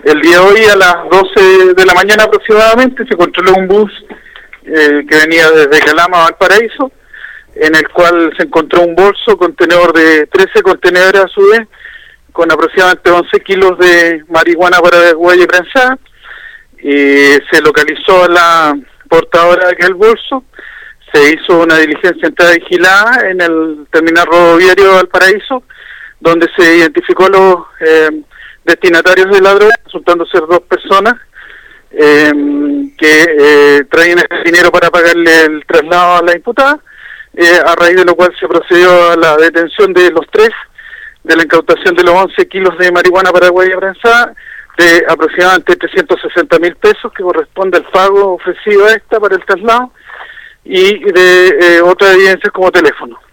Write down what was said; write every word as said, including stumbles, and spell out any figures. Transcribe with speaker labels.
Speaker 1: el día de hoy a las doce de la mañana aproximadamente se controló un bus eh, que venía desde Calama a Valparaíso, en el cual se encontró un bolso contenedor de trece contenedores a su vez, con aproximadamente once kilos de marihuana paraguaya prensada. Y se localizó a la portadora de aquel bolso, se hizo una diligencia entrada vigilada en el terminal rodoviario de Valparaíso, donde se identificó a los eh, destinatarios de la droga, resultando ser dos personas eh, que eh, traían el dinero para pagarle el traslado a la imputada, eh, a raíz de lo cual se procedió a la detención de los tres, de la incautación de los once kilos de marihuana paraguaya prensada, de aproximadamente trescientos sesenta mil pesos, que corresponde al pago ofrecido a esta para el traslado, y de eh, otras evidencias como teléfono.